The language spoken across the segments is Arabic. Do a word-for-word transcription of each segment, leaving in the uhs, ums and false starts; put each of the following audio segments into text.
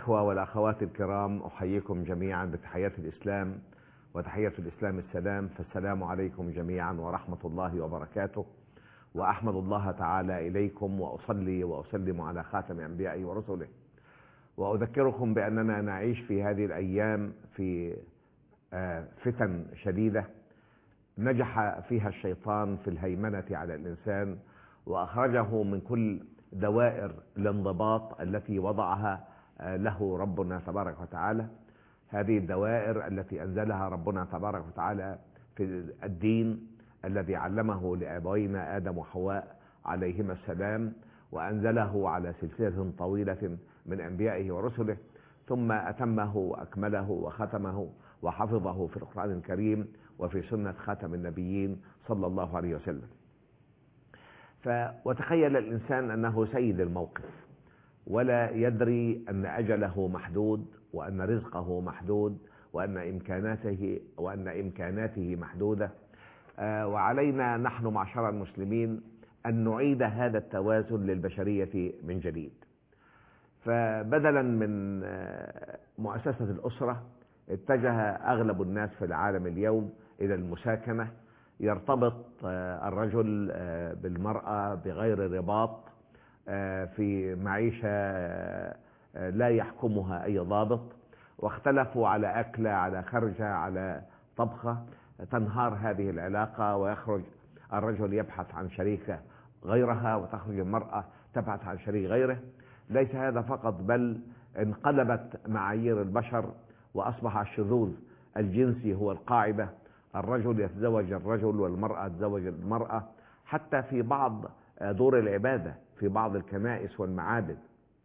الإخوة والأخوات الكرام، أحييكم جميعا بتحيات الإسلام، وتحية الإسلام السلام، فالسلام عليكم جميعا ورحمة الله وبركاته. وأحمد الله تعالى إليكم وأصلي وأسلم على خاتم أنبيائه ورسله، وأذكركم بأننا نعيش في هذه الأيام في فتن شديدة نجح فيها الشيطان في الهيمنة على الإنسان، وأخرجه من كل دوائر الانضباط التي وضعها له ربنا تبارك وتعالى. هذه الدوائر التي أنزلها ربنا تبارك وتعالى في الدين الذي علمه لأبوينا آدم وحواء عليهما السلام، وأنزله على سلسلة طويلة من أنبيائه ورسله، ثم أتمه وأكمله وختمه وحفظه في القرآن الكريم وفي سنة خاتم النبيين صلى الله عليه وسلم. ف وتخيل الإنسان أنه سيد الموقف، ولا يدري أن أجله محدود، وأن رزقه محدود، وأن إمكاناته وأن إمكاناته محدودة. آه وعلينا نحن معشر المسلمين أن نعيد هذا التوازن للبشرية من جديد. فبدلا من آه مؤسسة الأسرة، اتجه أغلب الناس في العالم اليوم إلى المساكنة. يرتبط آه الرجل آه بالمرأة بغير رباط، في معيشة لا يحكمها أي ضابط، واختلفوا على أكلة، على خرجة، على طبخة. تنهار هذه العلاقة، ويخرج الرجل يبحث عن شريكة غيرها، وتخرج المرأة تبحث عن شريك غيره. ليس هذا فقط، بل انقلبت معايير البشر، وأصبح الشذوذ الجنسي هو القاعدة. الرجل يتزوج الرجل، والمرأة تتزوج المرأة، حتى في بعض دور العبادة في بعض الكنائس والمعابد.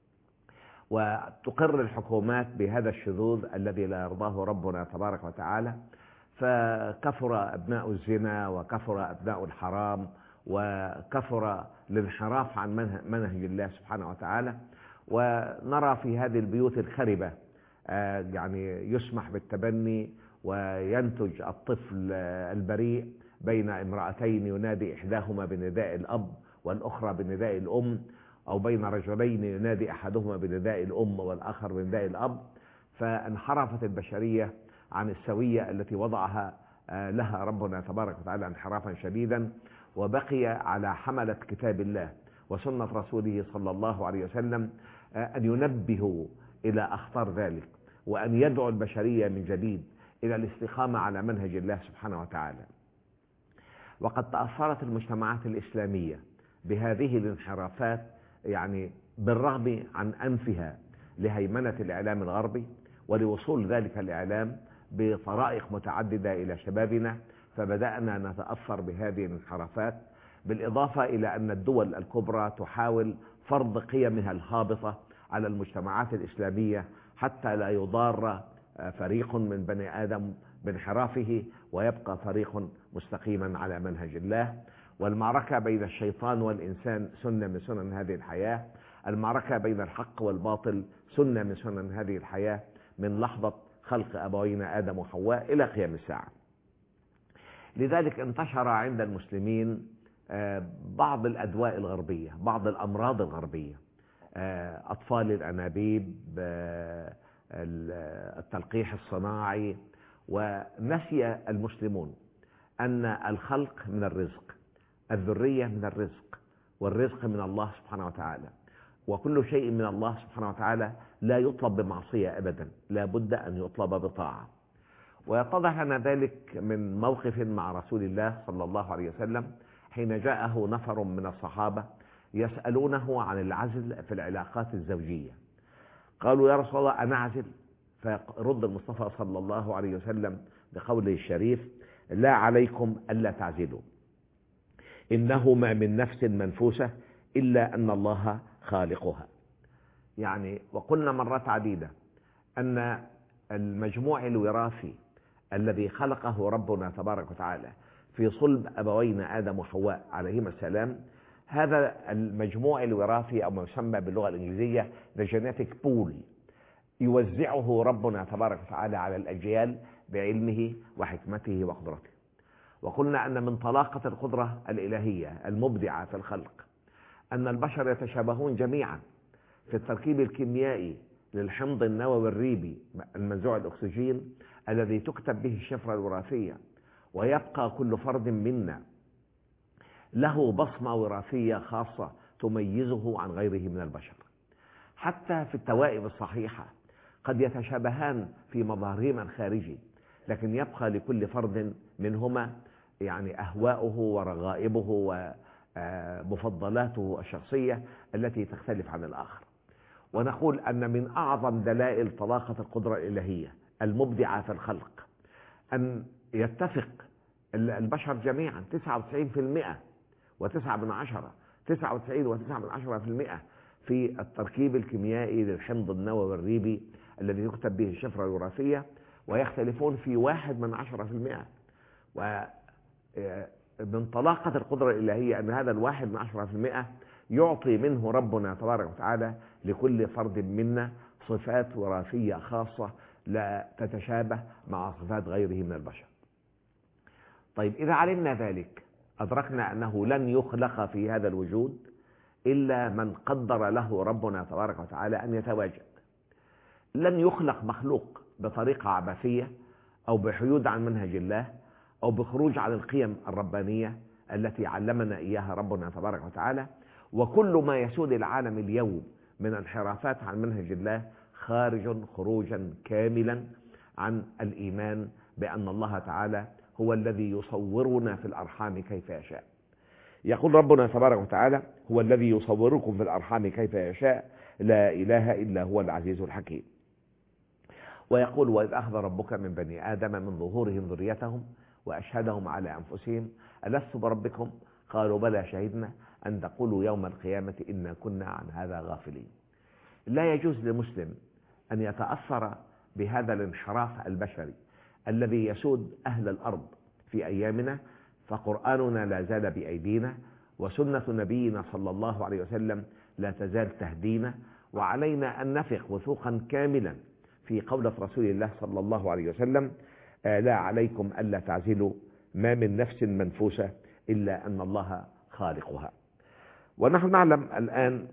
وتقر الحكومات بهذا الشذوذ الذي لا يرضاه ربنا تبارك وتعالى. فكثر أبناء الزنا، وكثر أبناء الحرام، وكثر الانحراف عن منهج الله سبحانه وتعالى. ونرى في هذه البيوت الخربة يعني يسمح بالتبني، وينتج الطفل البريء بين امرأتين ينادي إحداهما بنداء الأب والأخرى بنداء الأم، أو بين رجلين ينادي أحدهما بنداء الأم والآخر بنداء الأب. فانحرفت البشرية عن السوية التي وضعها لها ربنا تبارك وتعالى انحرافا شديدا، وبقي على حملة كتاب الله وسنة رسوله صلى الله عليه وسلم أن ينبهوا إلى أخطار ذلك، وأن يدعو البشرية من جديد إلى الاستقامة على منهج الله سبحانه وتعالى. وقد تأثرت المجتمعات الإسلامية بهذه الانحرافات، يعني بالرغم عن أنفها لهيمنة الإعلام الغربي، ولوصول ذلك الإعلام بطرائق متعددة إلى شبابنا. فبدأنا نتأثر بهذه الانحرافات، بالإضافة إلى أن الدول الكبرى تحاول فرض قيمها الهابطة على المجتمعات الإسلامية، حتى لا يضار فريق من بني آدم بانحرافه، ويبقى فريق مستقيما على منهج الله. والمعركة بين الشيطان والإنسان سنة من سنن هذه الحياة. المعركة بين الحق والباطل سنة من سنن هذه الحياة، من لحظة خلق أبوينا آدم وحواء إلى قيام الساعة. لذلك انتشر عند المسلمين بعض الأدواء الغربية، بعض الأمراض الغربية، أطفال الأنابيب، التلقيح الصناعي. ونسي المسلمون أن الخلق من الرزق، الذرية من الرزق، والرزق من الله سبحانه وتعالى، وكل شيء من الله سبحانه وتعالى لا يطلب بمعصية أبدا، لا بد أن يطلب بطاعة. ويتضح لنا ذلك من موقف مع رسول الله صلى الله عليه وسلم، حين جاءه نفر من الصحابة يسألونه عن العزل في العلاقات الزوجية. قالوا: يا رسول الله أنا أعزل؟ فيرد المصطفى صلى الله عليه وسلم بقوله الشريف: لا عليكم ألا تعزلوا، إنه ما من نفس منفوسة إلا أن الله خالقها. يعني وقلنا مرات عديدة أن المجموع الوراثي الذي خلقه ربنا تبارك وتعالى في صلب أبوينا آدم وحواء عليهما السلام، هذا المجموع الوراثي أو ما يسمى باللغة الإنجليزية the genetic pool، يوزعه ربنا تبارك وتعالى على الأجيال بعلمه وحكمته وقدرته. وقلنا أن من طلاقة القدرة الإلهية المبدعة في الخلق أن البشر يتشابهون جميعا في التركيب الكيميائي للحمض النووي الريبي المنزوع الأكسجين الذي تكتب به الشفرة الوراثية، ويبقى كل فرد منا له بصمة وراثية خاصة تميزه عن غيره من البشر. حتى في التوائب الصحيحة قد يتشابهان في مظهرهما الخارجي، لكن يبقى لكل فرد منهما يعني أهواؤه ورغائبه ومفضلاته الشخصية التي تختلف عن الآخر. ونقول أن من أعظم دلائل طلاقة القدرة الإلهية المبدعة في الخلق أن يتفق البشر جميعا تسعة وتسعين في المئة وتسعة من عشرة تسعة وتسعين وتسعة من عشرة في المئة في التركيب الكيميائي للحمض النووي الريبي الذي يكتب به الشفرة الوراثية، ويختلفون في واحد من عشرة في المئة. ومن طلاقة القدرة الإلهية أن هذا الواحد من عشرة في المئة يعطي منه ربنا تبارك وتعالى لكل فرد منا صفات وراثية خاصة لا تتشابه مع صفات غيره من البشر. طيب إذا علمنا ذلك أدركنا أنه لن يخلق في هذا الوجود إلا من قدر له ربنا تبارك وتعالى أن يتواجد. لن يخلق مخلوق بطريقة عبثية أو بحيود عن منهج الله أو بخروج عن القيم الربانية التي علمنا إياها ربنا تبارك وتعالى. وكل ما يسود العالم اليوم من انحرافات عن منهج الله خارج خروجا كاملا عن الإيمان بأن الله تعالى هو الذي يصورنا في الأرحام كيف يشاء. يقول ربنا تبارك وتعالى: هو الذي يصوركم في الأرحام كيف يشاء لا إله إلا هو العزيز الحكيم. ويقول: وإذ أخذ ربك من بني آدم من ظهورهم ذريتهم وأشهدهم على أنفسهم ألست بربكم قالوا بلى شهدنا أن تقولوا يوم القيامة إنا كنا عن هذا غافلين. لا يجوز لمسلم أن يتأثر بهذا الانحراف البشري الذي يسود أهل الأرض في أيامنا، فقرآننا لا زال بأيدينا، وسنة نبينا صلى الله عليه وسلم لا تزال تهدينا، وعلينا أن نثق وثوقا كاملا في قولة رسول الله صلى الله عليه وسلم: لا عليكم ألا تعزلوا ما من نفس منفوسة إلا أن الله خالقها. ونحن نعلم الآن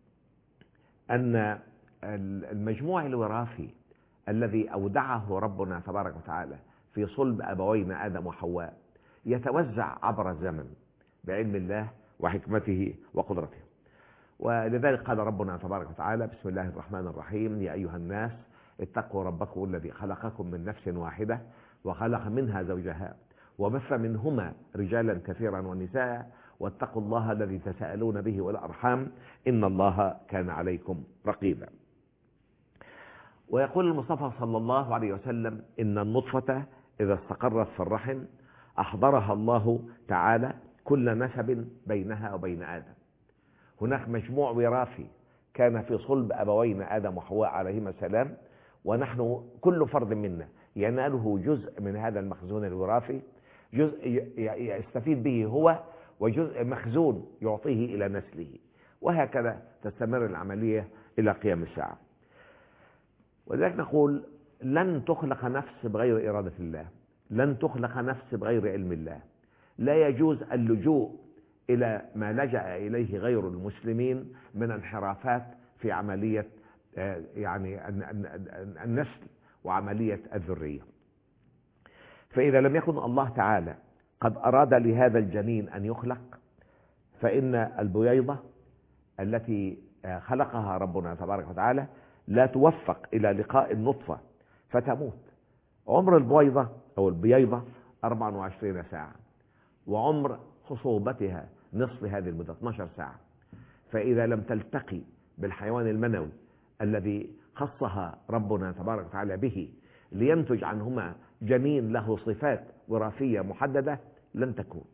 أن المجموع الوراثي الذي أودعه ربنا تبارك وتعالى في صلب أبوينا آدم وحواء يتوزع عبر الزمن بعلم الله وحكمته وقدرته. ولذلك قال ربنا تبارك وتعالى: بسم الله الرحمن الرحيم، يا أيها الناس اتقوا ربكم الذي خلقكم من نفس واحدة وخلق منها زوجها وبث منهما رجالا كثيرا ونساء واتقوا الله الذي تساءلون به والأرحام إن الله كان عليكم رقيبا. ويقول المصطفى صلى الله عليه وسلم: إن النطفة إذا استقرت في الرحم أحضرها الله تعالى كل نسب بينها وبين آدم. هناك مجموع وراثي كان في صلب أبوينا آدم وحواء عليهما السلام، ونحن كل فرد منا يناله جزء من هذا المخزون الوراثي، جزء يستفيد به هو وجزء مخزون يعطيه إلى نسله، وهكذا تستمر العملية إلى قيام الساعة. ولذلك نقول: لن تخلق نفس بغير إرادة الله، لن تخلق نفس بغير علم الله. لا يجوز اللجوء إلى ما لجأ إليه غير المسلمين من انحرافات في عملية يعني النسل وعملية الذرية. فإذا لم يكن الله تعالى قد أراد لهذا الجنين أن يخلق، فإن البييضة التي خلقها ربنا تبارك وتعالى لا توفق إلى لقاء النطفة فتموت. عمر البيضة أو البييضة أربعة وعشرين ساعة، وعمر خصوبتها نصف هذه المدة اثنتا عشرة ساعة. فإذا لم تلتقي بالحيوان المنوي الذي خصها ربنا تبارك وتعالى به لينتج عنهما جنين له صفات وراثية محددة لن تكون.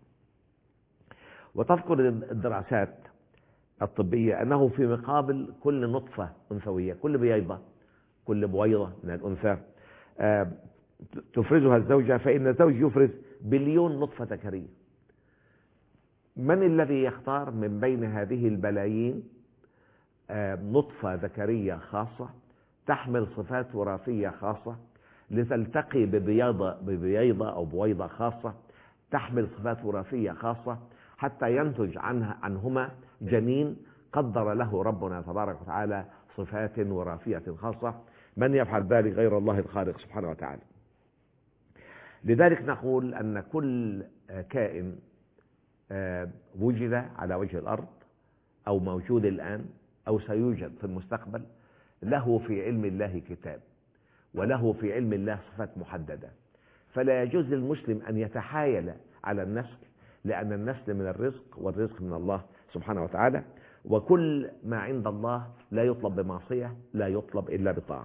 وتذكر الدراسات الطبية أنه في مقابل كل نطفة أنثوية، كل بييضة كل بويضة من الأنثى تفرزها الزوجة، فإن الزوج يفرز بليون نطفة ذكرية. من الذي يختار من بين هذه البلايين نطفة ذكرية خاصة تحمل صفات وراثية خاصة لتلتقي ببياضة ببييضة أو بويضة خاصة تحمل صفات وراثية خاصة حتى ينتج عنها عنهما جنين قدر له ربنا تبارك وتعالى صفات وراثية خاصة. من يفعل ذلك غير الله الخالق سبحانه وتعالى. لذلك نقول أن كل كائن وجد على وجه الأرض أو موجود الآن أو سيوجد في المستقبل له في علم الله كتاب، وله في علم الله صفات محددة، فلا يجوز للمسلم أن يتحايل على النسل، لأن النسل من الرزق والرزق من الله سبحانه وتعالى، وكل ما عند الله لا يطلب بمعصية، لا يطلب إلا بطاعة.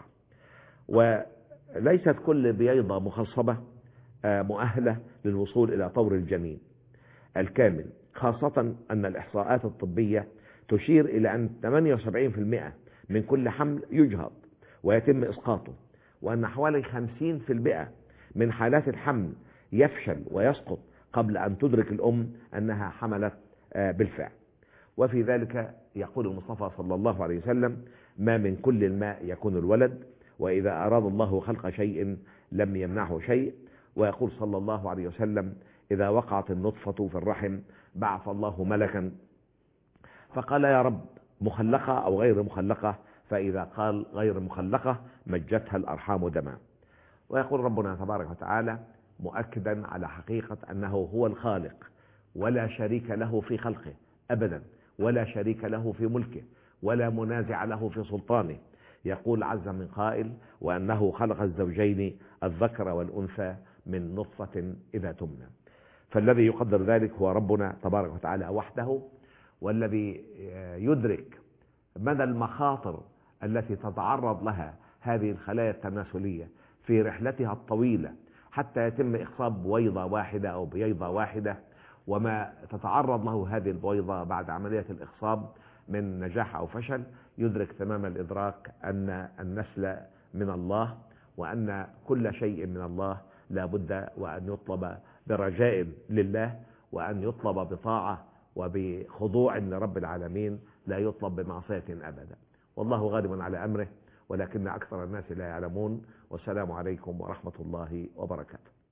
وليست كل بيضة مخصبة مؤهلة للوصول إلى طور الجنين الكامل، خاصة أن الإحصاءات الطبية تشير إلى أن ثمانية وسبعين بالمئة من كل حمل يجهض ويتم إسقاطه، وأن حوالي خمسين بالمئة من حالات الحمل يفشل ويسقط قبل أن تدرك الأم أنها حملت بالفعل. وفي ذلك يقول المصطفى صلى الله عليه وسلم: ما من كل الماء يكون الولد، وإذا أراد الله خلق شيء لم يمنعه شيء. ويقول صلى الله عليه وسلم: إذا وقعت النطفة في الرحم بعث الله ملكا فقال: يا رب مخلقة أو غير مخلقة؟ فإذا قال غير مخلقة مجتها الأرحام دما. ويقول ربنا تبارك وتعالى مؤكدا على حقيقة أنه هو الخالق، ولا شريك له في خلقه أبدا، ولا شريك له في ملكه، ولا منازع له في سلطانه. يقول عز من قائل: وأنه خلق الزوجين الذكر والأنثى من نطفة إذا تمنى. فالذي يقدر ذلك هو ربنا تبارك وتعالى وحده، والذي يدرك مدى المخاطر التي تتعرض لها هذه الخلايا التناسلية في رحلتها الطويلة حتى يتم إخصاب بويضة واحدة أو بيضة واحدة، وما تتعرض له هذه البويضة بعد عملية الإخصاب من نجاح أو فشل، يدرك تمام الإدراك أن النسل من الله، وأن كل شيء من الله لا بد وأن يطلب برجاء لله، وأن يطلب بطاعة وبخضوع لرب العالمين، لا يطلب بمعصية أبدا. والله غالب على أمره، ولكن أكثر الناس لا يعلمون. والسلام عليكم ورحمة الله وبركاته.